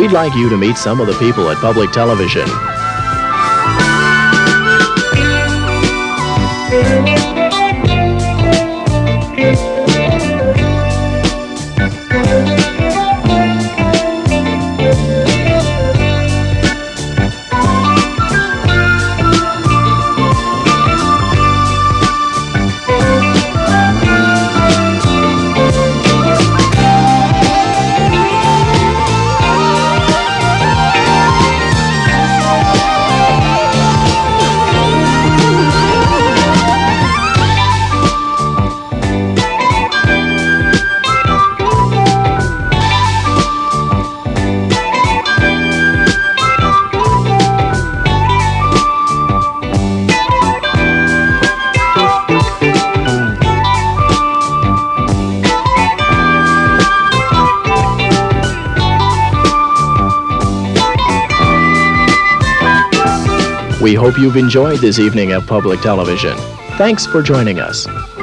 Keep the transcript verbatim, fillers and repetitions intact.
we'd like you to meet some of the people at Public Television. We hope you've enjoyed this evening of Public Television. Thanks for joining us.